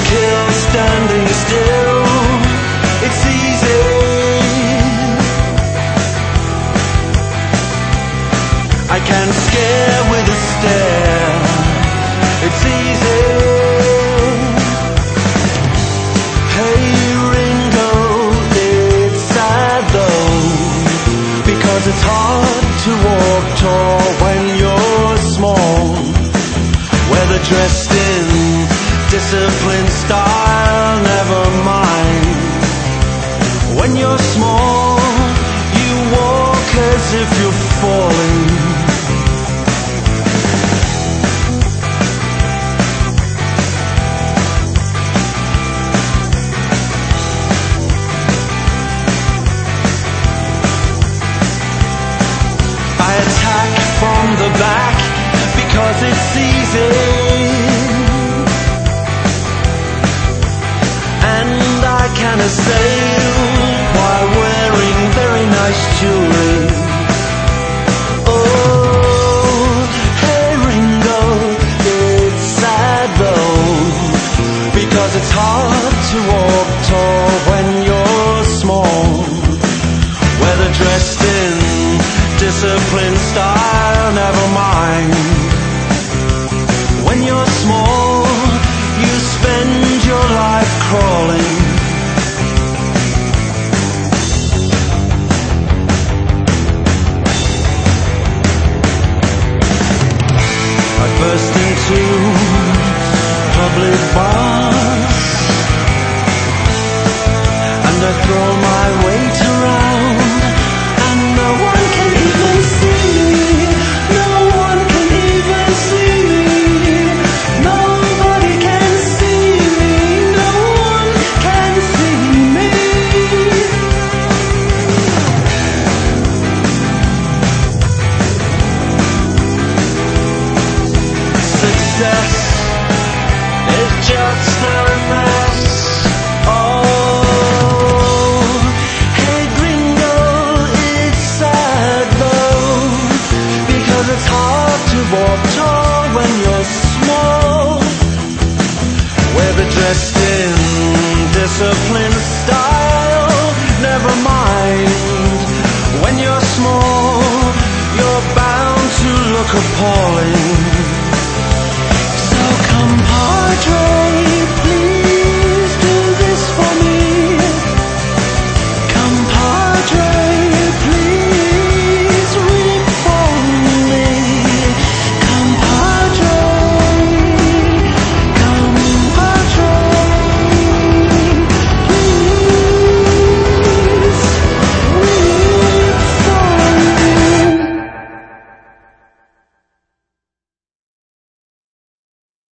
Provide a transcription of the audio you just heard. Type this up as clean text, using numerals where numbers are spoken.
kill standing still. It's easy. I can scare with a stare. It's easy. Hey Ringo, it's sad though, because it's hard to walk tall when you're small. Whether dressed in disciplined style, never mind. When you're small, you walk as if you're falling. I attack from the back because it's easy. And I can assail while wearing very nice jewelry. Oh, hey Ringo, it's sad though, because it's hard to walk tall when you're small. Whether dressed in disciplined style, never mind. When you're small, you spend your life crawling. I burst into public bars and I throw my weight around, and no one can even see me. No one can even see me. Nobody can see me. No one can see me. Success is just a mess. Oh, hey Gringo, it's sad though, because it's hard to walk tall when you're small. Whether dressed in disciplined style, never mind. When you're small, you're bound to look appalling.